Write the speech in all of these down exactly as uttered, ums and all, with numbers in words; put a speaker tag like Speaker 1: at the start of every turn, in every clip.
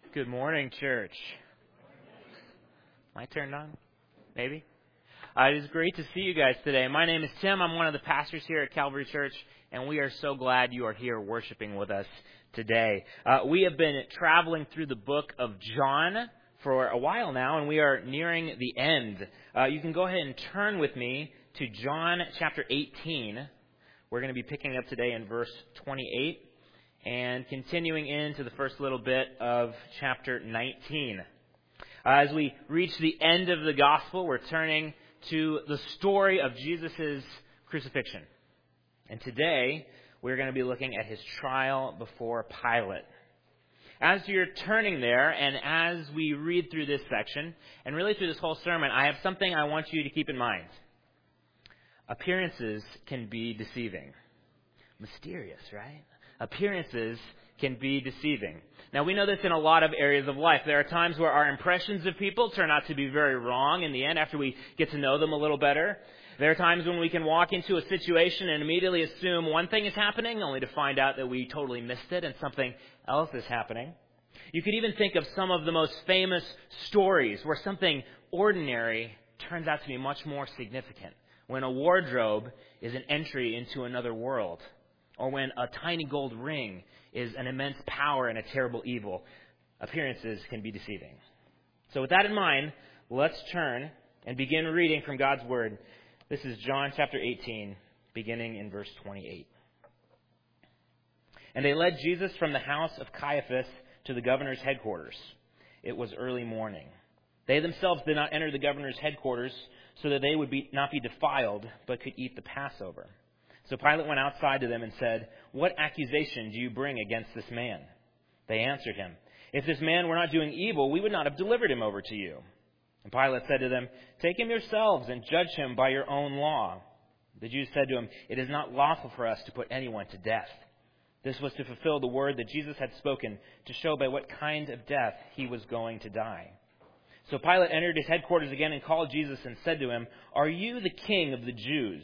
Speaker 1: Good morning, church. My turn on? Maybe? Uh, it is great to see you guys today. My name is Tim. I'm one of the pastors here at Calvary Church, and we are so glad you are here worshiping with us today. Uh, we have been traveling through the book of John for a while now, and we are nearing the end. Uh, you can go ahead and turn with me to John chapter eighteen. We're going to be picking up today in verse twenty-eight. And continuing into the first little bit of chapter nineteen. Uh, as we reach the end of the gospel, we're turning to the story of Jesus' crucifixion. And today, we're going to be looking at his trial before Pilate. As you're turning there, and as we read through this section, and really through this whole sermon, I have something I want you to keep in mind. Appearances can be deceiving. Mysterious, right? Appearances can be deceiving. Now, we know this in a lot of areas of life. There are times where our impressions of people turn out to be very wrong in the end after we get to know them a little better. There are times when we can walk into a situation and immediately assume one thing is happening, only to find out that we totally missed it and something else is happening. You could even think of some of the most famous stories where something ordinary turns out to be much more significant. When a wardrobe is an entry into another world. Or when a tiny gold ring is an immense power and a terrible evil. Appearances can be deceiving. So with that in mind, let's turn and begin reading from God's Word. This is John chapter eighteen, beginning in verse twenty-eight. And they led Jesus from the house of Caiaphas to the governor's headquarters. It was early morning. They themselves did not enter the governor's headquarters so that they would be, not be defiled, but could eat the Passover. So Pilate went outside to them and said, "What accusation do you bring against this man?" They answered him, "If this man were not doing evil, we would not have delivered him over to you." And Pilate said to them, "Take him yourselves and judge him by your own law." The Jews said to him, "It is not lawful for us to put anyone to death." This was to fulfill the word that Jesus had spoken, to show by what kind of death he was going to die. So Pilate entered his headquarters again and called Jesus and said to him, "Are you the king of the Jews?"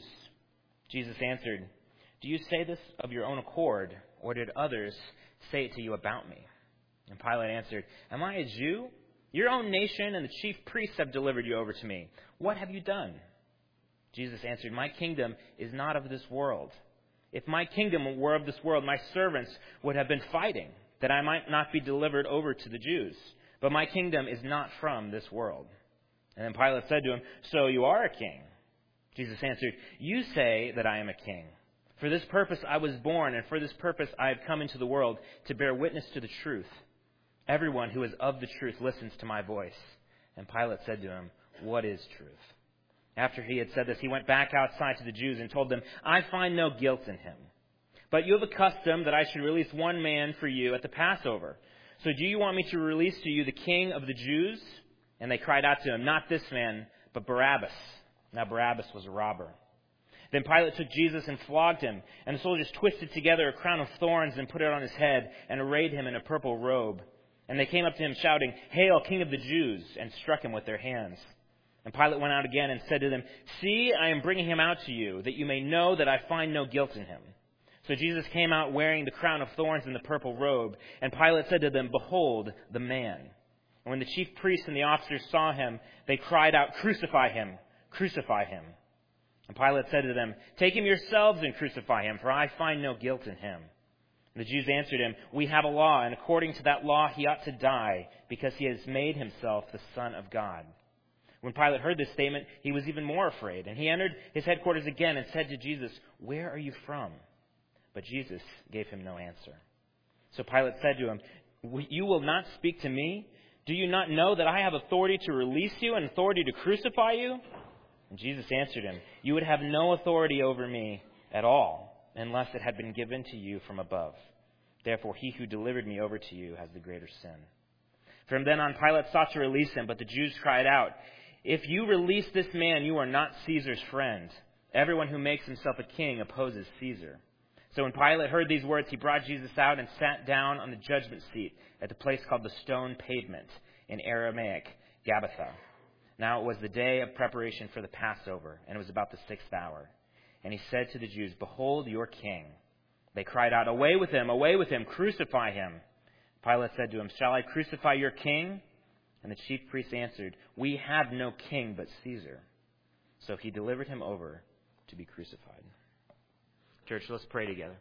Speaker 1: Jesus answered, "Do you say this of your own accord, or did others say it to you about me?" And Pilate answered, "Am I a Jew? Your own nation and the chief priests have delivered you over to me. What have you done?" Jesus answered, "My kingdom is not of this world. If my kingdom were of this world, my servants would have been fighting, that I might not be delivered over to the Jews. But my kingdom is not from this world." And then Pilate said to him, "So you are a king?" Jesus answered, "You say that I am a king. For this purpose I was born, and for this purpose I have come into the world, to bear witness to the truth. Everyone who is of the truth listens to my voice." And Pilate said to him, "What is truth?" After he had said this, he went back outside to the Jews and told them, "I find no guilt in him. But you have a custom that I should release one man for you at the Passover. So do you want me to release to you the king of the Jews?" And they cried out to him, "Not this man, but Barabbas." Now Barabbas was a robber. Then Pilate took Jesus and flogged him, and the soldiers twisted together a crown of thorns and put it on his head, and arrayed him in a purple robe. And they came up to him shouting, "Hail, King of the Jews!" and struck him with their hands. And Pilate went out again and said to them, "See, I am bringing him out to you, that you may know that I find no guilt in him." So Jesus came out wearing the crown of thorns and the purple robe, and Pilate said to them, "Behold the man." And when the chief priests and the officers saw him, they cried out, "Crucify him! Crucify him." And Pilate said to them, "Take him yourselves and crucify him, for I find no guilt in him." And the Jews answered him, "We have a law, and according to that law he ought to die, because he has made himself the Son of God." When Pilate heard this statement, he was even more afraid, and he entered his headquarters again and said to Jesus, "Where are you from?" But Jesus gave him no answer. So Pilate said to him, "You will not speak to me? Do you not know that I have authority to release you and authority to crucify you?" And Jesus answered him, "You would have no authority over me at all, unless it had been given to you from above. Therefore, he who delivered me over to you has the greater sin." From then on, Pilate sought to release him, but the Jews cried out, "If you release this man, you are not Caesar's friend. Everyone who makes himself a king opposes Caesar." So when Pilate heard these words, he brought Jesus out and sat down on the judgment seat at the place called the Stone Pavement, in Aramaic, Gabbatha. Now it was the day of preparation for the Passover, and it was about the sixth hour. And he said to the Jews, "Behold your king." They cried out, "Away with him! Away with him! Crucify him!" Pilate said to him, "Shall I crucify your king?" And the chief priests answered, "We have no king but Caesar." So he delivered him over to be crucified. Church, let's pray together.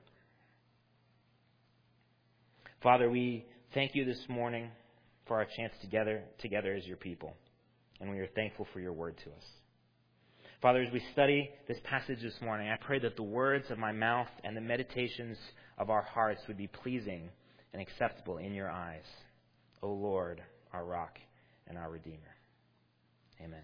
Speaker 1: Father, we thank you this morning for our chance together, together as your people. And we are thankful for your word to us. Father, as we study this passage this morning, I pray that the words of my mouth and the meditations of our hearts would be pleasing and acceptable in your eyes, O Lord, our rock and our Redeemer. Amen.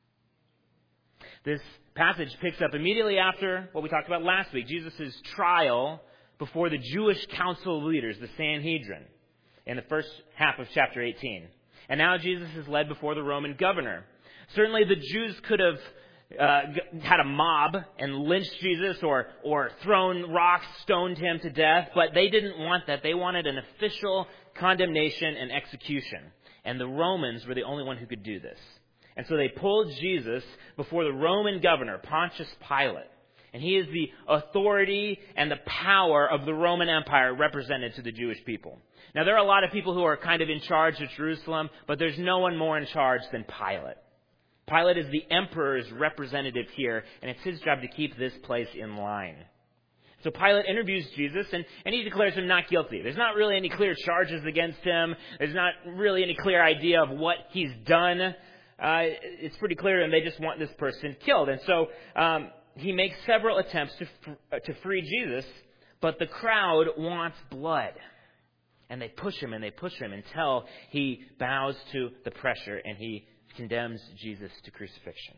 Speaker 1: This passage picks up immediately after what we talked about last week, Jesus' trial before the Jewish council of leaders, the Sanhedrin, in the first half of chapter eighteen. And now Jesus is led before the Roman governor. Certainly the Jews could have uh, had a mob and lynched Jesus or, or thrown rocks, stoned him to death, but they didn't want that. They wanted an official condemnation and execution. And the Romans were the only one who could do this. And so they pulled Jesus before the Roman governor, Pontius Pilate. And he is the authority and the power of the Roman Empire represented to the Jewish people. Now, there are a lot of people who are kind of in charge of Jerusalem, but there's no one more in charge than Pilate. Pilate is the emperor's representative here, and it's his job to keep this place in line. So Pilate interviews Jesus, and, and he declares him not guilty. There's not really any clear charges against him. There's not really any clear idea of what he's done. Uh, it's pretty clear to him they just want this person killed. And so um, he makes several attempts to fr- to free Jesus, but the crowd wants blood. And they push him and they push him until he bows to the pressure and he condemns Jesus to crucifixion.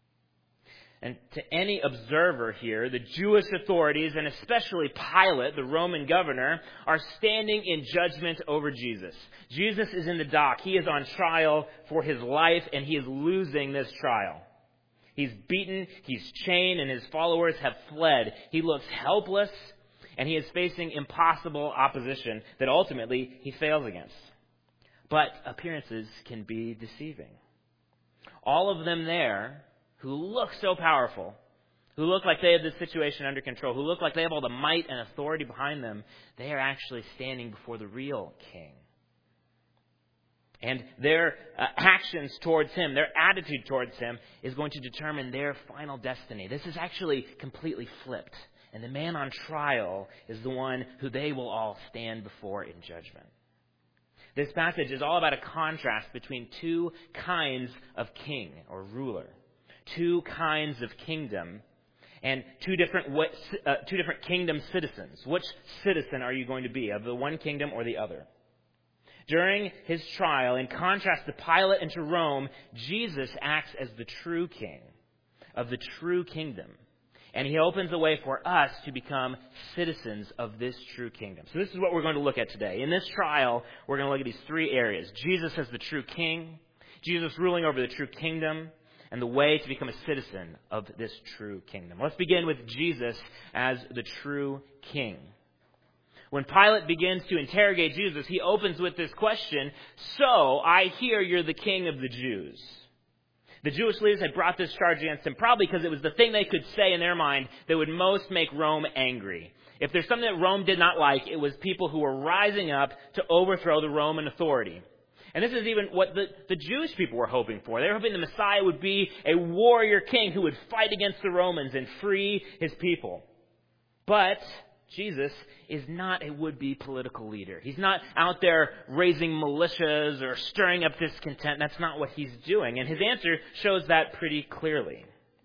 Speaker 1: And to any observer here, the Jewish authorities, and especially Pilate, the Roman governor, are standing in judgment over Jesus. Jesus is in the dock. He is on trial for his life, and he is losing this trial. He's beaten, he's chained, and his followers have fled. He looks helpless, and he is facing impossible opposition that ultimately he fails against. But appearances can be deceiving. All of them there, who look so powerful, who look like they have this situation under control, who look like they have all the might and authority behind them, they are actually standing before the real king. And their uh, actions towards him, their attitude towards him, is going to determine their final destiny. This is actually completely flipped. And the man on trial is the one who they will all stand before in judgment. This passage is all about a contrast between two kinds of king or ruler. Two kinds of kingdom and two different uh, two different kingdom citizens. Which citizen are you going to be, of the one kingdom or the other? During his trial, in contrast to Pilate and to Rome, Jesus acts as the true king of the true kingdom. And he opens the way for us to become citizens of this true kingdom. So this is what we're going to look at today. In this trial, we're going to look at these three areas. Jesus as the true king, Jesus ruling over the true kingdom, and the way to become a citizen of this true kingdom. Let's begin with Jesus as the true king. When Pilate begins to interrogate Jesus, he opens with this question, "So I hear you're the king of the Jews." The Jewish leaders had brought this charge against him probably because it was the thing they could say in their mind that would most make Rome angry. If there's something that Rome did not like, it was people who were rising up to overthrow the Roman authority. And this is even what the, the Jewish people were hoping for. They were hoping the Messiah would be a warrior king who would fight against the Romans and free his people. But Jesus is not a would-be political leader. He's not out there raising militias or stirring up discontent. That's not what he's doing. And his answer shows that pretty clearly.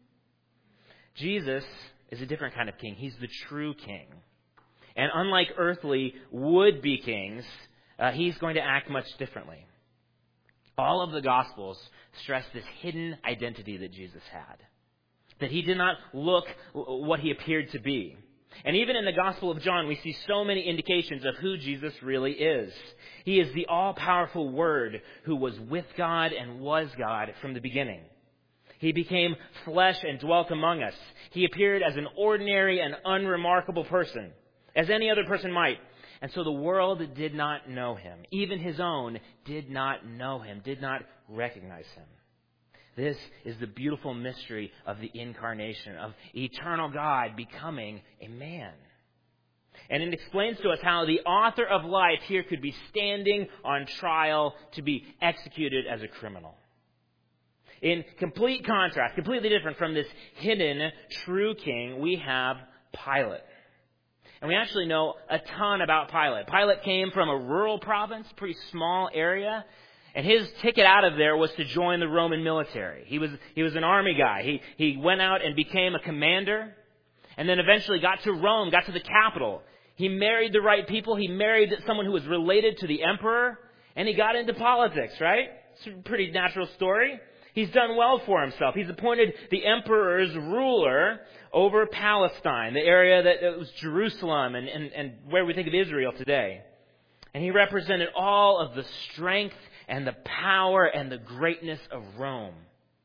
Speaker 1: Jesus is a different kind of king. He's the true king. And unlike earthly would-be kings, uh, he's going to act much differently. All of the Gospels stress this hidden identity that Jesus had. That he did not look what he appeared to be. And even in the Gospel of John, we see so many indications of who Jesus really is. He is the all-powerful Word who was with God and was God from the beginning. He became flesh and dwelt among us. He appeared as an ordinary and unremarkable person, as any other person might. And so the world did not know him. Even his own did not know him, did not recognize him. This is the beautiful mystery of the incarnation, of eternal God becoming a man. And it explains to us how the author of life here could be standing on trial to be executed as a criminal. In complete contrast, completely different from this hidden true king, we have Pilate. And we actually know a ton about Pilate. Pilate came from a rural province, pretty small area. And his ticket out of there was to join the Roman military. He was, he was an army guy. He, he went out and became a commander. And then eventually got to Rome, got to the capital. He married the right people. He married someone who was related to the emperor. And he got into politics, right? It's a pretty natural story. He's done well for himself. He's appointed the emperor's ruler over Palestine, the area that was Jerusalem and, and, and where we think of Israel today. And he represented all of the strength and the power and the greatness of Rome.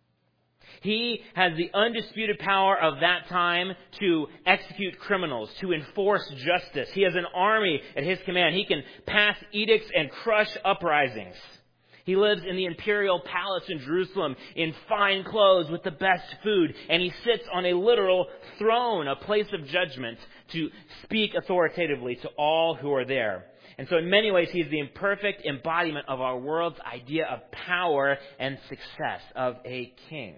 Speaker 1: He has the undisputed power of that time to execute criminals, to enforce justice. He has an army at his command. He can pass edicts and crush uprisings. He lives in the imperial palace in Jerusalem in fine clothes with the best food. And he sits on a literal throne, a place of judgment, to speak authoritatively to all who are there. And so in many ways, he is the imperfect embodiment of our world's idea of power and success, of a king.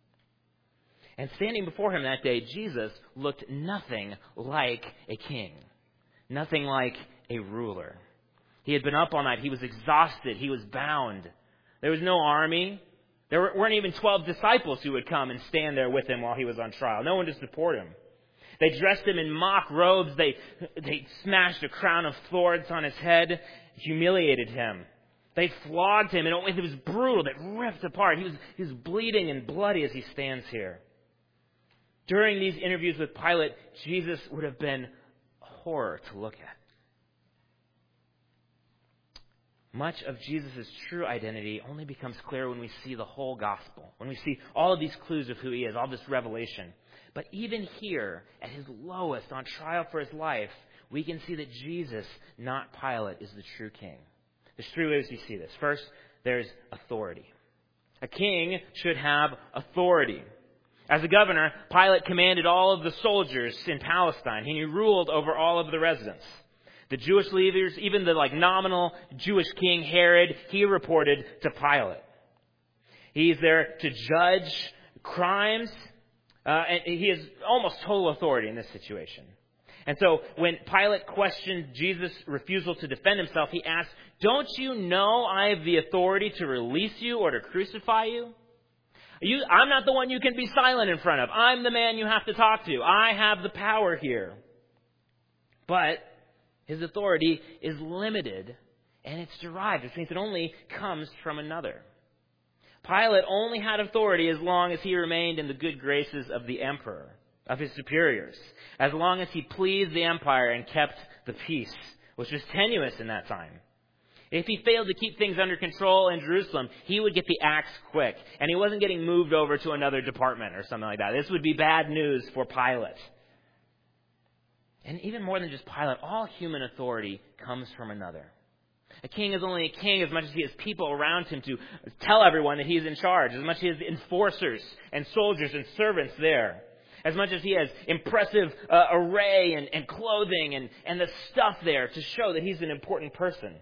Speaker 1: And standing before him that day, Jesus looked nothing like a king, nothing like a ruler. He had been up all night. He was exhausted. He was bound. There was no army. There weren't even twelve disciples who would come and stand there with him while he was on trial. No one to support him. They dressed him in mock robes. They, they smashed a crown of thorns on his head, humiliated him. They flogged him, and it was brutal. That ripped apart. He was, he was bleeding and bloody as he stands here. During these interviews with Pilate, Jesus would have been horror to look at. Much of Jesus' true identity only becomes clear when we see the whole gospel, when we see all of these clues of who he is, all this revelation. But even here, at his lowest, on trial for his life, we can see that Jesus, not Pilate, is the true king. There's three ways we see this. First, there's authority. A king should have authority. As a governor, Pilate commanded all of the soldiers in Palestine. He ruled over all of the residents. The Jewish leaders, even the like nominal Jewish king Herod, he reported to Pilate. He's there to judge crimes, uh, and he has almost total authority in this situation. And so when Pilate questioned Jesus' refusal to defend himself, he asked, "Don't you know I have the authority to release you or to crucify you? You, I'm not the one you can be silent in front of. I'm the man you have to talk to. I have the power here." But his authority is limited, and it's derived, which means it only comes from another. Pilate only had authority as long as he remained in the good graces of the emperor, of his superiors, as long as he pleased the empire and kept the peace, which was tenuous in that time. If he failed to keep things under control in Jerusalem, he would get the axe quick, and he wasn't getting moved over to another department or something like that. This would be bad news for Pilate. And even more than just Pilate, all human authority comes from another. A king is only a king as much as he has people around him to tell everyone that he's in charge, as much as he has enforcers and soldiers and servants there, as much as he has impressive uh, array and, and clothing and, and the stuff there to show that he's an important person.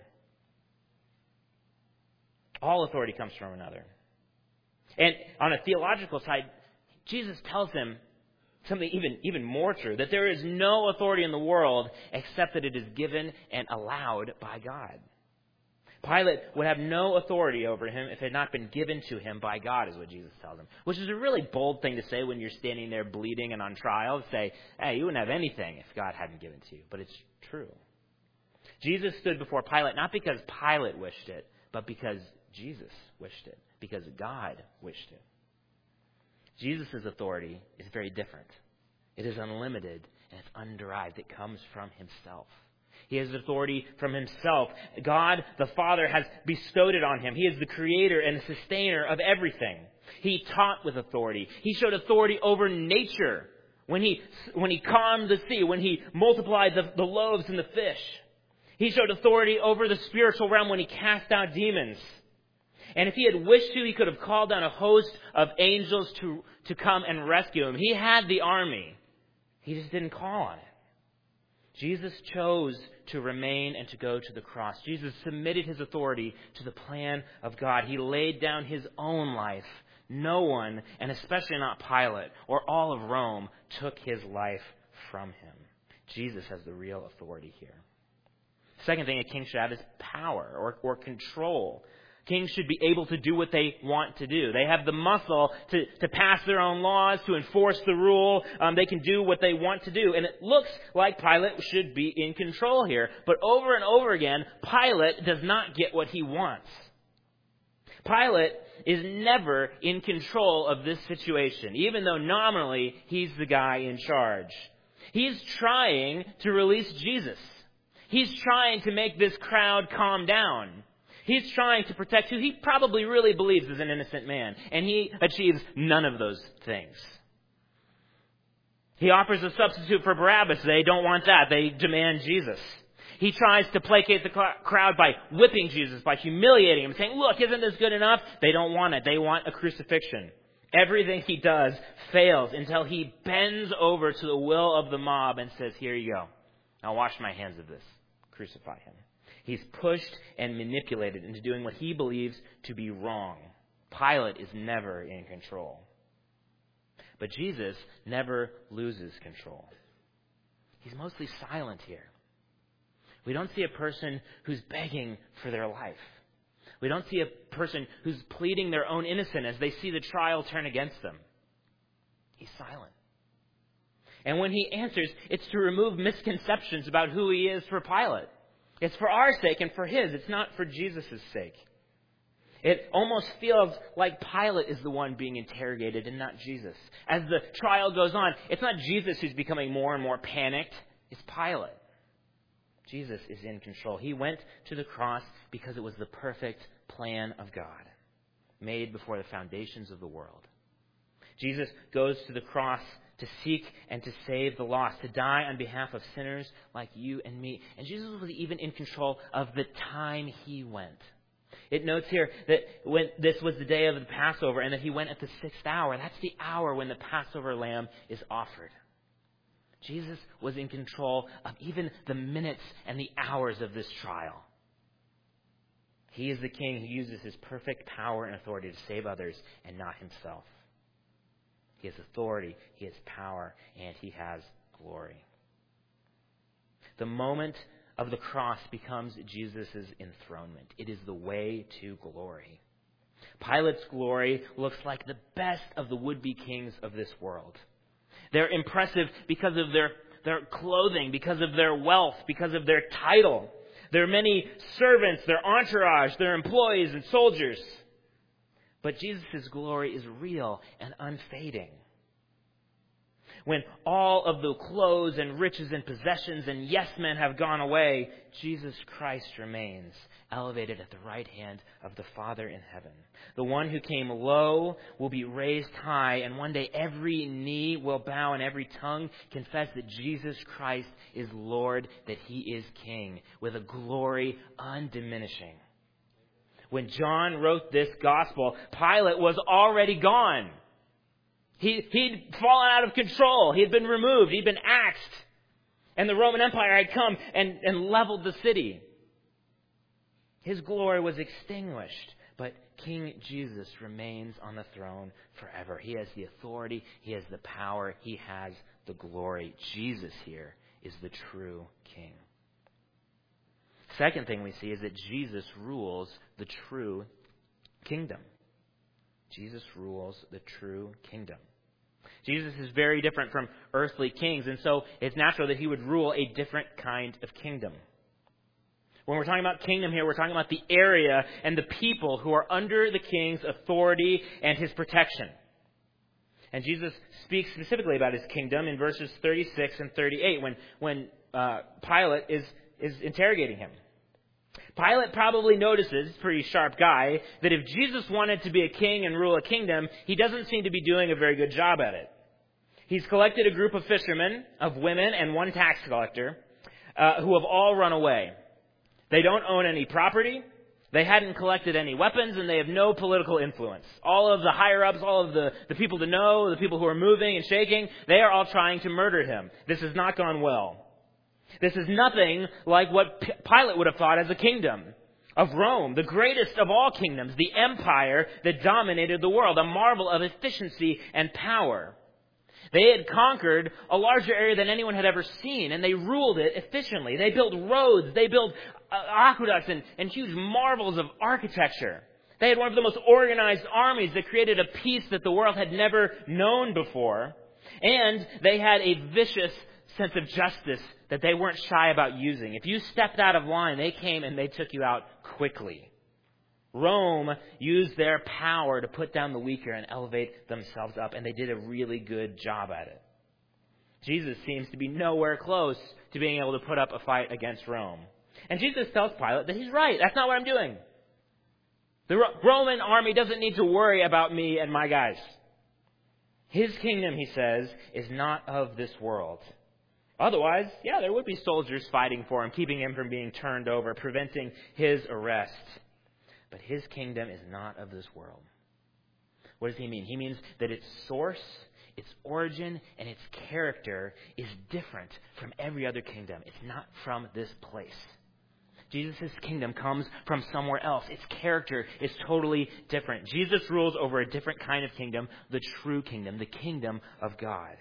Speaker 1: All authority comes from another. And on a theological side, Jesus tells him something even, even more true, that there is no authority in the world except that it is given and allowed by God. Pilate would have no authority over him if it had not been given to him by God, is what Jesus tells him. Which is a really bold thing to say when you're standing there bleeding and on trial. Say, hey, you wouldn't have anything if God hadn't given it to you. But it's true. Jesus stood before Pilate not because Pilate wished it, but because Jesus wished it, because God wished it. Jesus' authority is very different. It is unlimited and it's underived. It comes from himself. He has authority from himself. God, the Father, has bestowed it on him. He is the creator and the sustainer of everything. He taught with authority. He showed authority over nature when he, when he calmed the sea, when he multiplied the, the loaves and the fish. He showed authority over the spiritual realm when he cast out demons. And if he had wished to, he could have called down a host of angels to, to come and rescue him. He had the army. He just didn't call on it. Jesus chose to remain and to go to the cross. Jesus submitted his authority to the plan of God. He laid down his own life. No one, and especially not Pilate or all of Rome, took his life from him. Jesus has the real authority here. Second thing a king should have is power or, or control. Kings should be able to do what they want to do. They have the muscle to, to pass their own laws, to enforce the rule. Um, they can do what they want to do. And it looks like Pilate should be in control here. But over and over again, Pilate does not get what he wants. Pilate is never in control of this situation, even though nominally he's the guy in charge. He's trying to release Jesus. He's trying to make this crowd calm down. He's trying to protect who he probably really believes is an innocent man. And he achieves none of those things. He offers a substitute for Barabbas. They don't want that. They demand Jesus. He tries to placate the crowd by whipping Jesus, by humiliating him, saying, look, isn't this good enough? They don't want it. They want a crucifixion. Everything he does fails until he bends over to the will of the mob and says, here you go. I'll wash my hands of this. Crucify him. He's pushed and manipulated into doing what he believes to be wrong. Pilate is never in control. But Jesus never loses control. He's mostly silent here. We don't see a person who's begging for their life. We don't see a person who's pleading their own innocence as they see the trial turn against them. He's silent. And when he answers, it's to remove misconceptions about who he is for Pilate. It's for our sake and for his. It's not for Jesus' sake. It almost feels like Pilate is the one being interrogated and not Jesus. As the trial goes on, it's not Jesus who's becoming more and more panicked. It's Pilate. Jesus is in control. He went to the cross because it was the perfect plan of God, made before the foundations of the world. Jesus goes to the cross to seek and to save the lost, to die on behalf of sinners like you and me. And Jesus was even in control of the time he went. It notes here that when this was the day of the Passover and that he went at the sixth hour. That's the hour when the Passover lamb is offered. Jesus was in control of even the minutes and the hours of this trial. He is the king who uses his perfect power and authority to save others and not himself. He has authority, he has power, and he has glory. The moment of the cross becomes Jesus' enthronement. It is the way to glory. Pilate's glory looks like the best of the would-be kings of this world. They're impressive because of their, their clothing, because of their wealth, because of their title. Their many servants, their entourage, their employees and soldiers. But Jesus' glory is real and unfading. When all of the clothes and riches and possessions and yes men have gone away, Jesus Christ remains, elevated at the right hand of the Father in heaven. The one who came low will be raised high, and one day every knee will bow and every tongue confess that Jesus Christ is Lord, that he is King, with a glory undiminishing. When John wrote this gospel, Pilate was already gone. He, he'd fallen out of control. He had been removed. He'd been axed. And the Roman Empire had come and, and leveled the city. His glory was extinguished. But King Jesus remains on the throne forever. He has the authority. He has the power. He has the glory. Jesus here is the true King. Second thing we see is that Jesus rules the true kingdom. Jesus rules the true kingdom. Jesus is very different from earthly kings, and so it's natural that he would rule a different kind of kingdom. When we're talking about kingdom here, we're talking about the area and the people who are under the king's authority and his protection. And Jesus speaks specifically about his kingdom in verses thirty-six and thirty-eight when, when uh, Pilate is, is interrogating him. Pilate probably notices, pretty sharp guy, that if Jesus wanted to be a king and rule a kingdom, he doesn't seem to be doing a very good job at it. He's collected a group of fishermen, of women, and one tax collector uh, who have all run away. They don't own any property, they hadn't collected any weapons, and they have no political influence. All of the higher-ups, all of the, the people to know, the people who are moving and shaking, they are all trying to murder him. This has not gone well. This is nothing like what P- Pilate would have thought as a kingdom of Rome, the greatest of all kingdoms, the empire that dominated the world, a marvel of efficiency and power. They had conquered a larger area than anyone had ever seen, and they ruled it efficiently. They built roads, they built uh, aqueducts and, and huge marvels of architecture. They had one of the most organized armies that created a peace that the world had never known before. And they had a vicious sense of justice that they weren't shy about using. If you stepped out of line, they came and they took you out quickly. Rome used their power to put down the weaker and elevate themselves up, and they did a really good job at it. Jesus seems to be nowhere close to being able to put up a fight against Rome. And Jesus tells Pilate that he's right. That's not what I'm doing. The Roman army doesn't need to worry about me and my guys. His kingdom, he says, is not of this world. Otherwise, yeah, there would be soldiers fighting for him, keeping him from being turned over, preventing his arrest. But his kingdom is not of this world. What does he mean? He means that its source, its origin, and its character is different from every other kingdom. It's not from this place. Jesus' kingdom comes from somewhere else. Its character is totally different. Jesus rules over a different kind of kingdom, the true kingdom, the kingdom of God.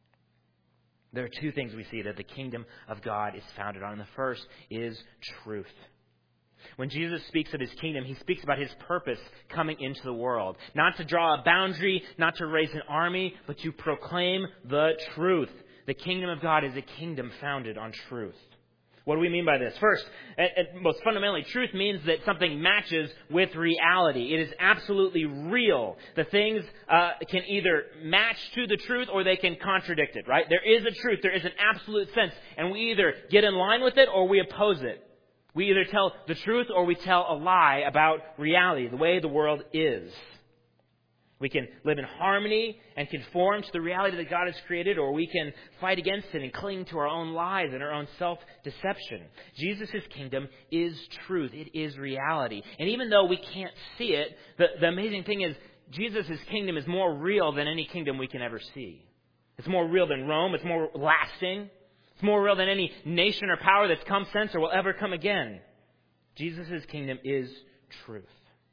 Speaker 1: There are two things we see that the kingdom of God is founded on. And the first is truth. When Jesus speaks of his kingdom, he speaks about his purpose coming into the world. Not to draw a boundary, not to raise an army, but to proclaim the truth. The kingdom of God is a kingdom founded on truth. What do we mean by this? First, and most fundamentally, truth means that something matches with reality. It is absolutely real. The things uh, can either match to the truth or they can contradict it, right? There is a truth. There is an absolute sense. And we either get in line with it or we oppose it. We either tell the truth or we tell a lie about reality, the way the world is. We can live in harmony and conform to the reality that God has created, or we can fight against it and cling to our own lies and our own self-deception. Jesus' kingdom is truth. It is reality. And even though we can't see it, the, the amazing thing is Jesus' kingdom is more real than any kingdom we can ever see. It's more real than Rome. It's more lasting. It's more real than any nation or power that's come since or will ever come again. Jesus' kingdom is truth.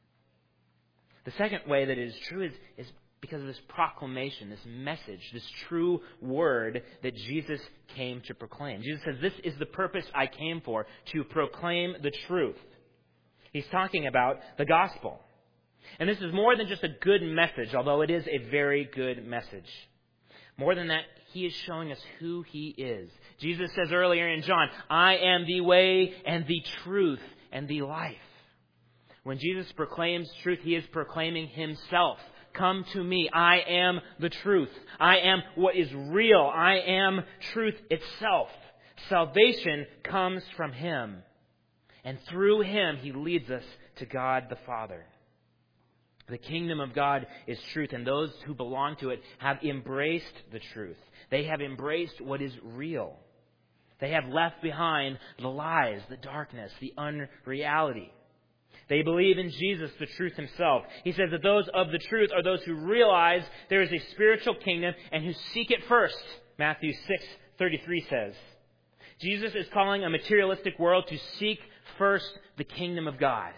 Speaker 1: The second way that it is true is, is because of this proclamation, this message, this true word that Jesus came to proclaim. Jesus says, this is the purpose I came for, to proclaim the truth. He's talking about the gospel. And this is more than just a good message, although it is a very good message. More than that, he is showing us who he is. Jesus says earlier in John, I am the way and the truth and the life. When Jesus proclaims truth, he is proclaiming himself. Come to me. I am the truth. I am what is real. I am truth itself. Salvation comes from him. And through him, he leads us to God the Father. The kingdom of God is truth, and those who belong to it have embraced the truth. They have embraced what is real. They have left behind the lies, the darkness, the unreality. They believe in Jesus, the truth himself. He says that those of the truth are those who realize there is a spiritual kingdom and who seek it first. Matthew six thirty-three says. Jesus is calling a materialistic world to seek first the kingdom of God.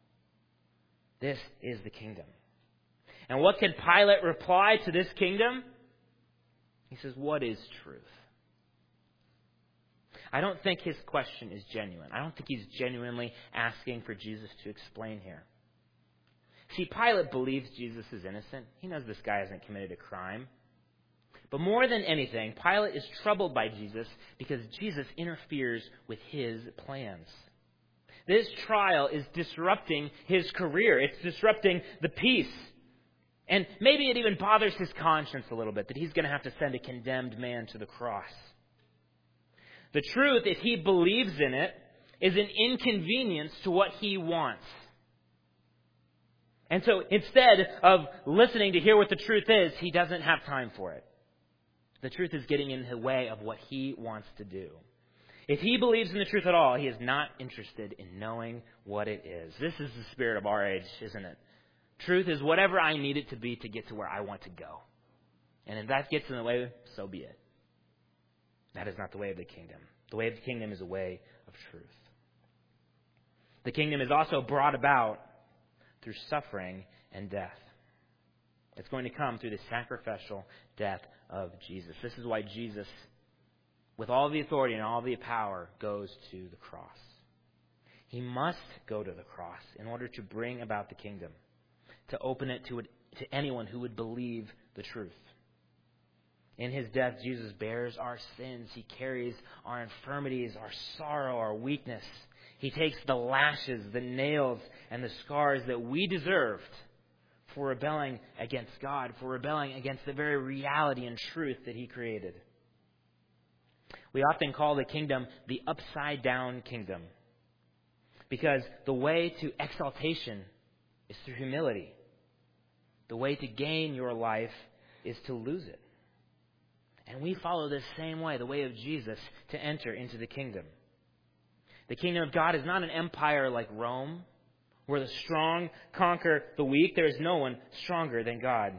Speaker 1: This is the kingdom. And what can Pilate reply to this kingdom? He says, what is truth? I don't think his question is genuine. I don't think he's genuinely asking for Jesus to explain here. See, Pilate believes Jesus is innocent. He knows this guy hasn't committed a crime. But more than anything, Pilate is troubled by Jesus because Jesus interferes with his plans. This trial is disrupting his career. It's disrupting the peace. And maybe it even bothers his conscience a little bit that he's going to have to send a condemned man to the cross. The truth, if he believes in it, is an inconvenience to what he wants. And so instead of listening to hear what the truth is, he doesn't have time for it. The truth is getting in the way of what he wants to do. If he believes in the truth at all, he is not interested in knowing what it is. This is the spirit of our age, isn't it? Truth is whatever I need it to be to get to where I want to go. And if that gets in the way, so be it. That is not the way of the kingdom. The way of the kingdom is a way of truth. The kingdom is also brought about through suffering and death. It's going to come through the sacrificial death of Jesus. This is why Jesus, with all the authority and all the power, goes to the cross. He must go to the cross in order to bring about the kingdom, to open it to, to anyone who would believe the truth. In his death, Jesus bears our sins. He carries our infirmities, our sorrow, our weakness. He takes the lashes, the nails, and the scars that we deserved for rebelling against God, for rebelling against the very reality and truth that he created. We often call the kingdom the upside-down kingdom, because the way to exaltation is through humility. The way to gain your life is to lose it. And we follow this same way, the way of Jesus, to enter into the kingdom. The kingdom of God is not an empire like Rome, where the strong conquer the weak. There is no one stronger than God.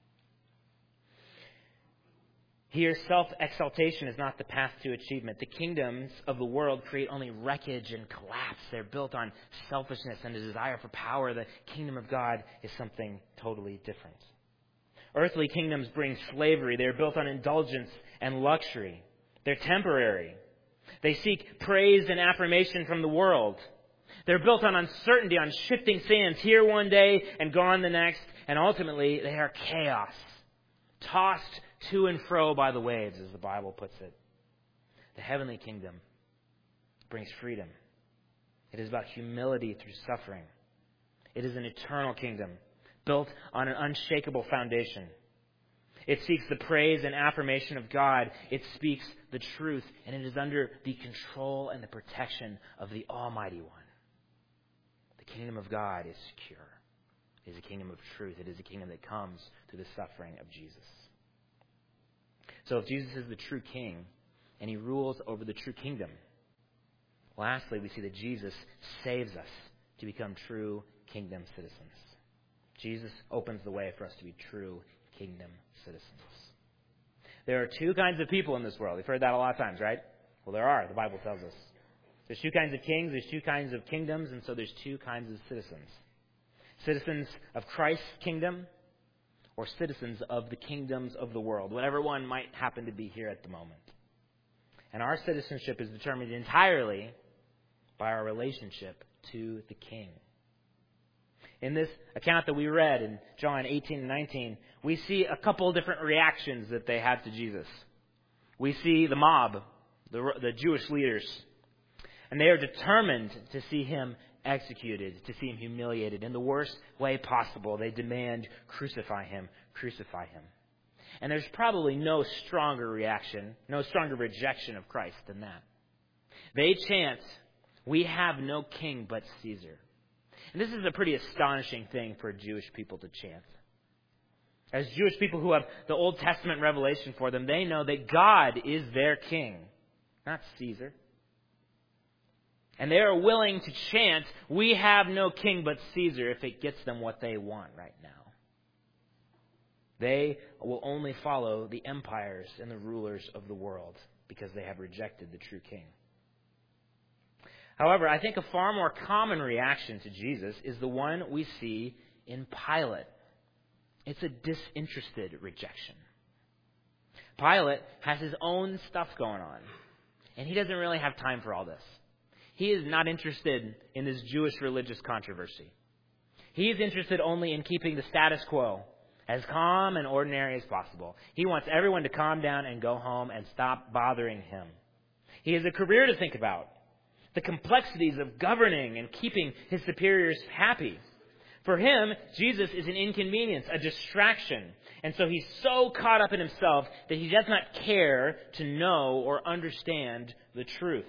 Speaker 1: Here, self-exaltation is not the path to achievement. The kingdoms of the world create only wreckage and collapse. They're built on selfishness and a desire for power. The kingdom of God is something totally different. Earthly kingdoms bring slavery. They're built on indulgence and luxury. They're temporary. They seek praise and affirmation from the world. They're built on uncertainty, on shifting sands, here one day and gone the next. And ultimately, they are chaos, tossed to and fro by the waves, as the Bible puts it. The heavenly kingdom brings freedom. It is about humility through suffering. It is an eternal kingdom built on an unshakable foundation. It seeks the praise and affirmation of God. It speaks the truth, and it is under the control and the protection of the Almighty One. The kingdom of God is secure. It is a kingdom of truth. It is a kingdom that comes through the suffering of Jesus. So if Jesus is the true king, and he rules over the true kingdom, lastly, we see that Jesus saves us to become true kingdom citizens. Jesus opens the way for us to be true kingdom citizens. There are two kinds of people in this world. We've heard that a lot of times, right? Well, there are. The Bible tells us. There's two kinds of kings, there's two kinds of kingdoms, and so there's two kinds of citizens. Citizens of Christ's kingdom, or citizens of the kingdoms of the world, whatever one might happen to be here at the moment. And our citizenship is determined entirely by our relationship to the King. In this account that we read in John eighteen and nineteen, we see a couple of different reactions that they had to Jesus. We see the mob, the, the Jewish leaders, and they are determined to see him executed, to see him humiliated in the worst way possible. They demand, crucify him, crucify him. And there's probably no stronger reaction, no stronger rejection of Christ than that. They chant, "We have no king but Caesar." And this is a pretty astonishing thing for Jewish people to chant. As Jewish people who have the Old Testament revelation for them, they know that God is their king, not Caesar. And they are willing to chant, "We have no king but Caesar," if it gets them what they want right now. They will only follow the empires and the rulers of the world because they have rejected the true king. However, I think a far more common reaction to Jesus is the one we see in Pilate. It's a disinterested rejection. Pilate has his own stuff going on, and he doesn't really have time for all this. He is not interested in this Jewish religious controversy. He is interested only in keeping the status quo as calm and ordinary as possible. He wants everyone to calm down and go home and stop bothering him. He has a career to think about, the complexities of governing and keeping his superiors happy. For him, Jesus is an inconvenience, a distraction. And so he's so caught up in himself that he does not care to know or understand the truth.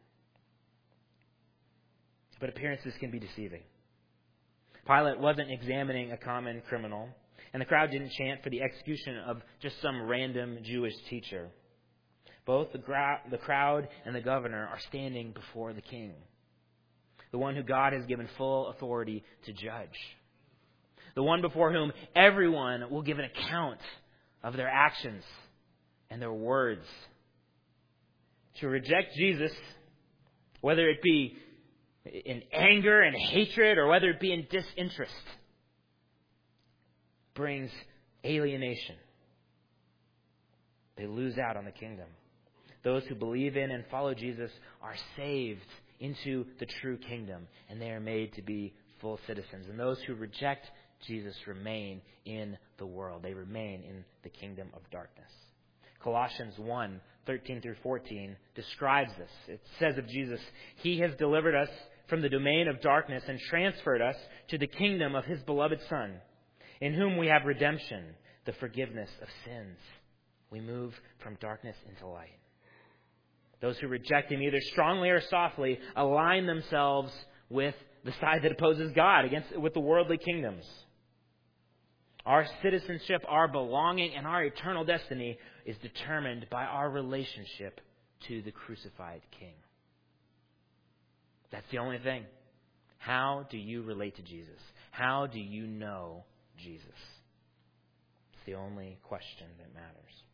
Speaker 1: But appearances can be deceiving. Pilate wasn't examining a common criminal, and the crowd didn't chant for the execution of just some random Jewish teacher. Both the, gra- the crowd and the governor are standing before the king, the one who God has given full authority to judge, the one before whom everyone will give an account of their actions and their words. To reject Jesus, whether it be in anger and hatred or whether it be in disinterest, brings alienation. They lose out on the kingdom. Those who believe in and follow Jesus are saved into the true kingdom, and they are made to be full citizens. And those who reject Jesus remain in the world. They remain in the kingdom of darkness. Colossians one, thirteen through fourteen describes this. It says of Jesus, He has delivered us from the domain of darkness and transferred us to the kingdom of His beloved Son, in whom we have redemption, the forgiveness of sins. We move from darkness into light. Those who reject Him, either strongly or softly, align themselves with the side that opposes God, against with the worldly kingdoms. Our citizenship, our belonging, and our eternal destiny is determined by our relationship to the crucified King. That's the only thing. How do you relate to Jesus? How do you know Jesus? It's the only question that matters.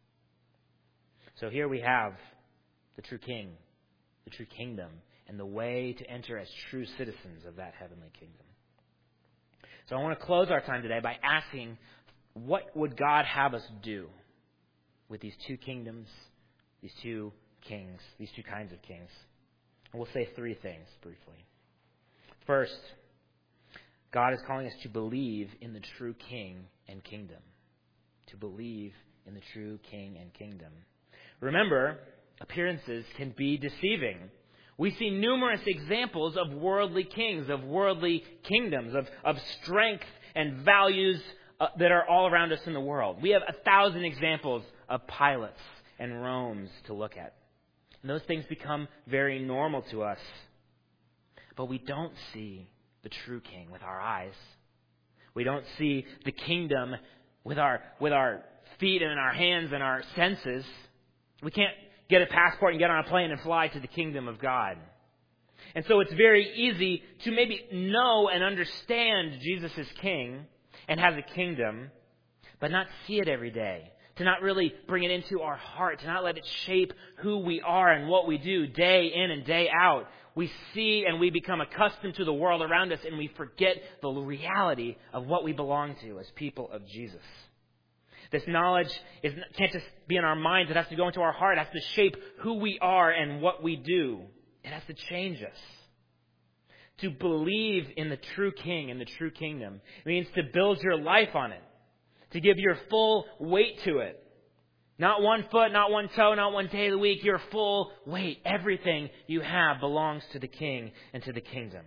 Speaker 1: So here we have the true King, the true kingdom, and the way to enter as true citizens of that heavenly kingdom. So I want to close our time today by asking, what would God have us do with these two kingdoms, these two kings, these two kinds of kings? And we'll say three things briefly. First, God is calling us to believe in the true King and kingdom. To believe in the true King and kingdom. Remember, appearances can be deceiving. We see numerous examples of worldly kings, of worldly kingdoms, of, of strength and values uh, that are all around us in the world. We have a thousand examples of Pilates and Romes to look at. And those things become very normal to us. But we don't see the true King with our eyes. We don't see the kingdom with our with our feet and our hands and our senses. We can't get a passport and get on a plane and fly to the kingdom of God. And so it's very easy to maybe know and understand Jesus is king and has a kingdom, but not see it every day. To not really bring it into our heart, to not let it shape who we are and what we do day in and day out. We see and we become accustomed to the world around us, and we forget the reality of what we belong to as people of Jesus. This knowledge is, can't just be in our minds. It has to go into our heart. It has to shape who we are and what we do. It has to change us. To believe in the true King and the true kingdom means to build your life on it. To give your full weight to it. Not one foot, not one toe, not one day of the week. Your full weight. Everything you have belongs to the King and to the kingdom.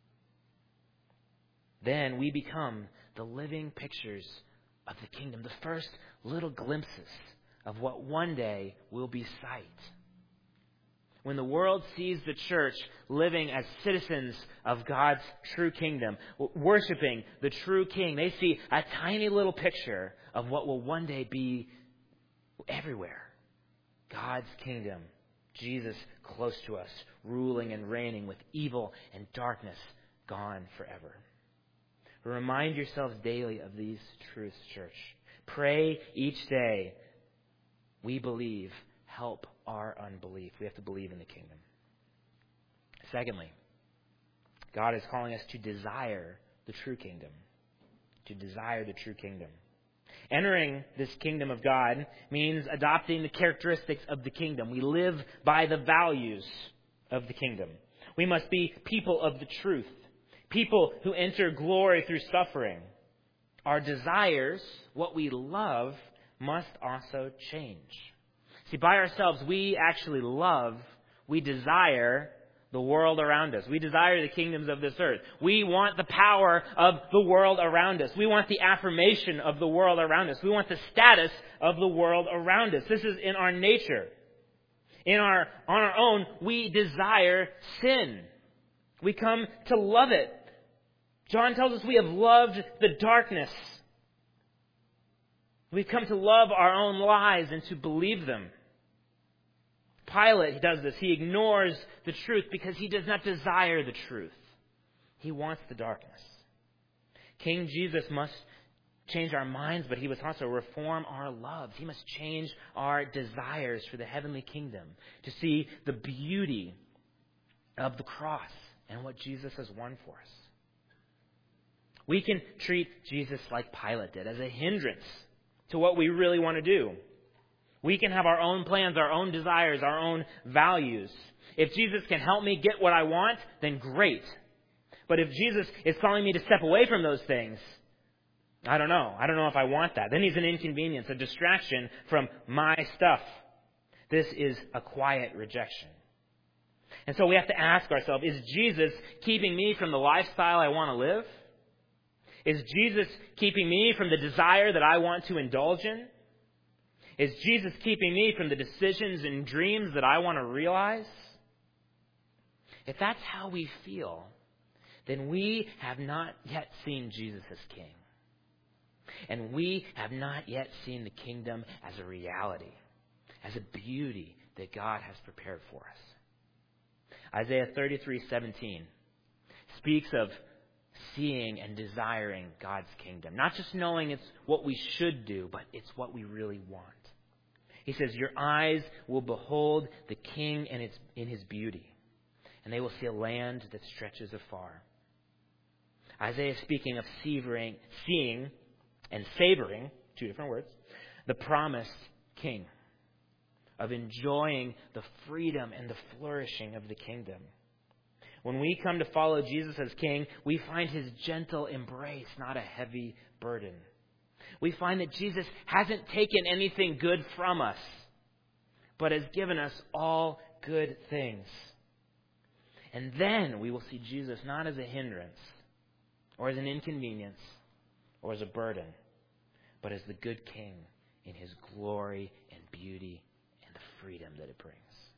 Speaker 1: Then we become the living pictures of the kingdom. The first little glimpses of what one day will be sight. When the world sees the church living as citizens of God's true kingdom, worshiping the true King, they see a tiny little picture of what will one day be everywhere. God's kingdom, Jesus close to us, ruling and reigning with evil and darkness gone forever. Remind yourselves daily of these truths, church. Pray each day. We believe. Help our unbelief. We have to believe in the kingdom. Secondly, God is calling us to desire the true kingdom. To desire the true kingdom. Entering this kingdom of God means adopting the characteristics of the kingdom. We live by the values of the kingdom. We must be people of the truth. People who enter glory through suffering. Our desires, what we love, must also change. See, by ourselves, we actually love, we desire the world around us. We desire the kingdoms of this earth. We want the power of the world around us. We want the affirmation of the world around us. We want the status of the world around us. This is in our nature. In our, on our own, we desire sin. We come to love it. John tells us we have loved the darkness. We've come to love our own lies and to believe them. Pilate does this. He ignores the truth because he does not desire the truth. He wants the darkness. King Jesus must change our minds, but he must also reform our loves. He must change our desires for the heavenly kingdom, to see the beauty of the cross and what Jesus has won for us. We can treat Jesus like Pilate did, as a hindrance to what we really want to do. We can have our own plans, our own desires, our own values. If Jesus can help me get what I want, then great. But if Jesus is calling me to step away from those things, I don't know. I don't know if I want that. Then he's an inconvenience, a distraction from my stuff. This is a quiet rejection. And so we have to ask ourselves, is Jesus keeping me from the lifestyle I want to live? Is Jesus keeping me from the desire that I want to indulge in? Is Jesus keeping me from the decisions and dreams that I want to realize? If that's how we feel, then we have not yet seen Jesus as King. And we have not yet seen the kingdom as a reality, as a beauty that God has prepared for us. Isaiah thirty-three seventeen speaks of seeing and desiring God's kingdom. Not just knowing it's what we should do, but it's what we really want. He says, your eyes will behold the King in, its, in his beauty, and they will see a land that stretches afar. Isaiah is speaking of savoring, seeing and savoring, two different words, the promised King, of enjoying the freedom and the flourishing of the kingdom. When we come to follow Jesus as King, we find his gentle embrace, not a heavy burden. We find that Jesus hasn't taken anything good from us, but has given us all good things. And then we will see Jesus not as a hindrance, or as an inconvenience, or as a burden, but as the good King in his glory and beauty and the freedom that it brings.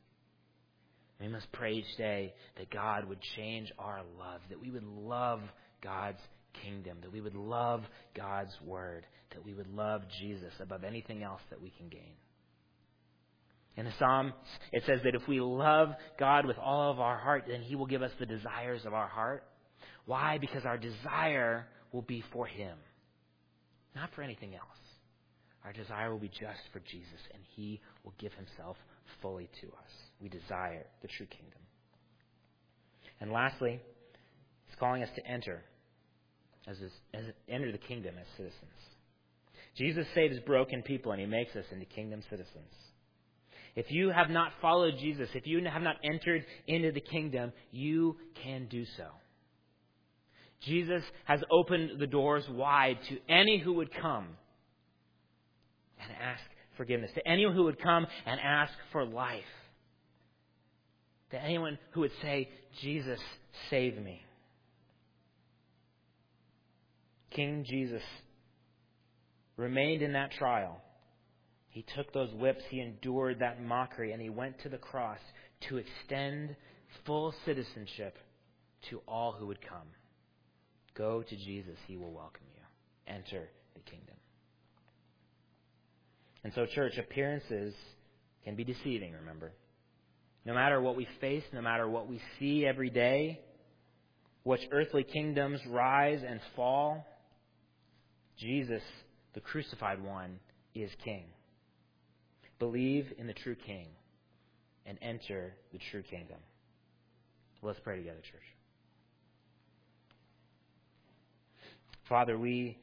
Speaker 1: We must pray each day that God would change our love, that we would love God's kingdom, that we would love God's word, that we would love Jesus above anything else that we can gain. In the Psalm, it says that if we love God with all of our heart, then he will give us the desires of our heart. Why? Because our desire will be for him, not for anything else. Our desire will be just for Jesus, and he will give himself fully to us. We desire the true kingdom. And lastly, he's calling us to enter, as, this, as enter the kingdom as citizens. Jesus saves broken people, and he makes us into kingdom citizens. If you have not followed Jesus, if you have not entered into the kingdom, you can do so. Jesus has opened the doors wide to any who would come and ask forgiveness, to anyone who would come and ask for life, to anyone who would say, Jesus, save me. King Jesus remained in that trial. He took those whips, he endured that mockery, and he went to the cross to extend full citizenship to all who would come. Go to Jesus, he will welcome you. Enter the kingdom. And so, church, appearances can be deceiving, remember. No matter what we face, no matter what we see every day, which earthly kingdoms rise and fall, Jesus, the crucified one, is King. Believe in the true King and enter the true kingdom. Let's pray together, church. Father, we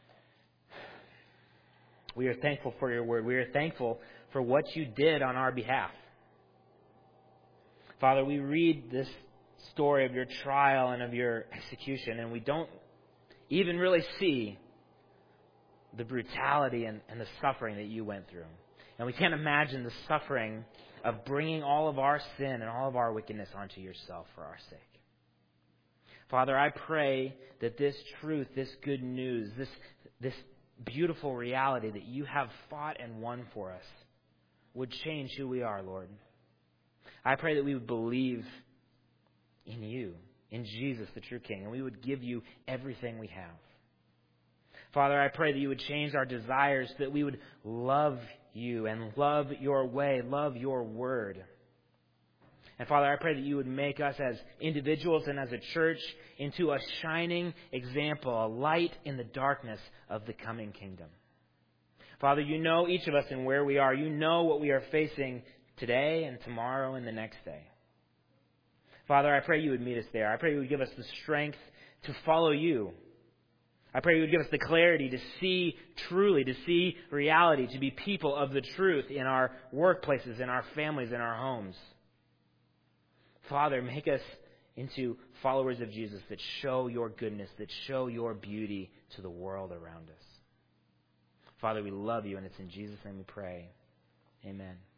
Speaker 1: we are thankful for your word. We are thankful for what you did on our behalf. Father, we read this story of your trial and of your execution, and we don't even really see the brutality and, and the suffering that you went through. And we can't imagine the suffering of bringing all of our sin and all of our wickedness onto yourself for our sake. Father, I pray that this truth, this good news, this, this beautiful reality that you have fought and won for us would change who we are, Lord. I pray that we would believe in you, in Jesus, the true King, and we would give you everything we have. Father, I pray that you would change our desires, that we would love you and love your way, love your word. And Father, I pray that you would make us as individuals and as a church into a shining example, a light in the darkness of the coming kingdom. Father, you know each of us and where we are. You know what we are facing today and tomorrow and the next day. Father, I pray you would meet us there. I pray you would give us the strength to follow you. I pray you would give us the clarity to see truly, to see reality, to be people of the truth in our workplaces, in our families, in our homes. Father, make us into followers of Jesus that show your goodness, that show your beauty to the world around us. Father, we love you, and it's in Jesus' name we pray. Amen.